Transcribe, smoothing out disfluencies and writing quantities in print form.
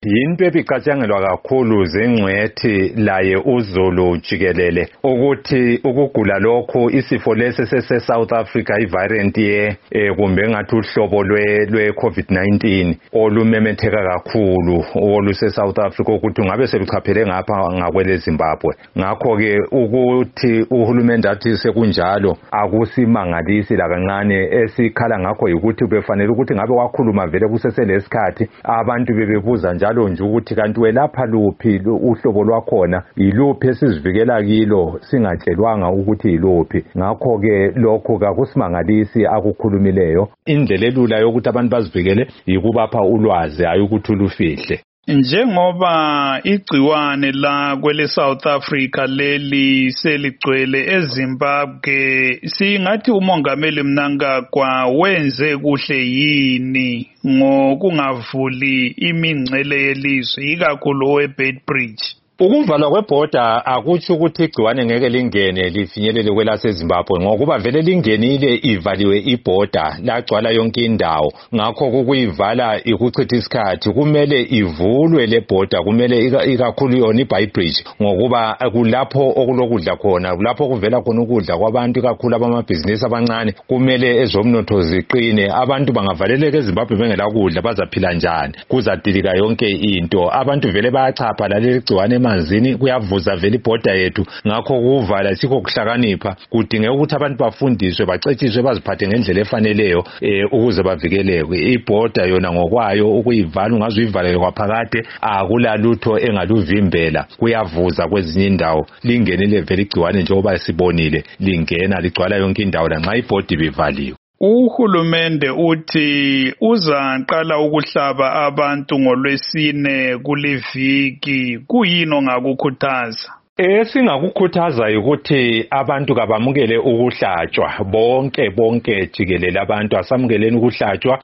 Yinto ebicatshangelwa kakhulu zengcwethi laye uZulu jikelele ukuthi ukugula lokho isifo lesi sese-South Africa i-variant kumbe ngathi uhlobo lwe-COVID-19 olumemetheka kakhulu oluse-South Africa ukuthi ngabe seluchaphele ngapha ngakwele Zimbabwe. Ngakho-ke ukuthi uhulumende athi sekunjalo akusimangalisi lakancane. Esikhala ngakho yikuthi befanele ukuthi ngabe wakhuluma vele kuseselesikhathi abantu bebebuza njalo nje ukuthi kanti welapha luphi uhlobo lwakhona iluphi esizivikela kilo singatshelwanga ukuthi iluphi. Ngakho-ke lokho kakusimangalisi akukhulumileyo. Indlela elula yokuthi abantu bazivikele yikubapha ulwazi hayi ukuthi ulufihle. Njengoba igciwane la kwele South Africa leli seligcwele eZimbabwe, singathi umongameli Mnangagwa wenze kuhle yini ngokungavuli imingcele yelizwe ikakhulu oweBeitbridge? Ukuvalwa kwebhoda akutsho ukuthi igciwane ngeke lingene lifinyelele kwelaseZimbabwe ngokuba vele lingenile ivaliwe ibhoda lagcwala yonke indawo. Ngakho kukuyivala ikuchitha isikhathi. Kumele ivulwe le bhoda, kumele ikakhulu yona iBeitbridge ngokuba kulapho okulokudla khona, kulapho kuvela khona ukudla kwabantu ikakhulu abamabhizinisi abancane. Kumele ezomnotho ziqine. Abantu bangavaleleka eZimbabwe bengela kudla bazaphila njani? Kuzadilika yonke into. Abantu vele bayachapha laleli gciwane emanzini, kuyavuza vele ibhoda yethu. Ngakho kuvala sikho kuhlakanipha. Kudingeka ukuthi abantu bafundiswe, bacetshiswe, baziphathe ngendlela efaneleyo ukuze bavikeleke. Ibhoda yona ngokwayo ukuyivala ungaze uyivalele kwaphakade akulalutho engaluvimbela. Kuyavuza kwezinye indawo. Lingenile vele igciwane njengoba sibonile lingena ligcwala yonke indawo lanxa ibhoda ibivaliwe. Uhulumende uthi uzaqala ukuhlaba abantu ngoLwesine kuliviki. Kuyini ongakukhuthaza? Esingakukhuthaza ukuthi abantu kabamukele ukuhlatshwa bonke jikelele. Abantu asamukeleni ukuhlatshwa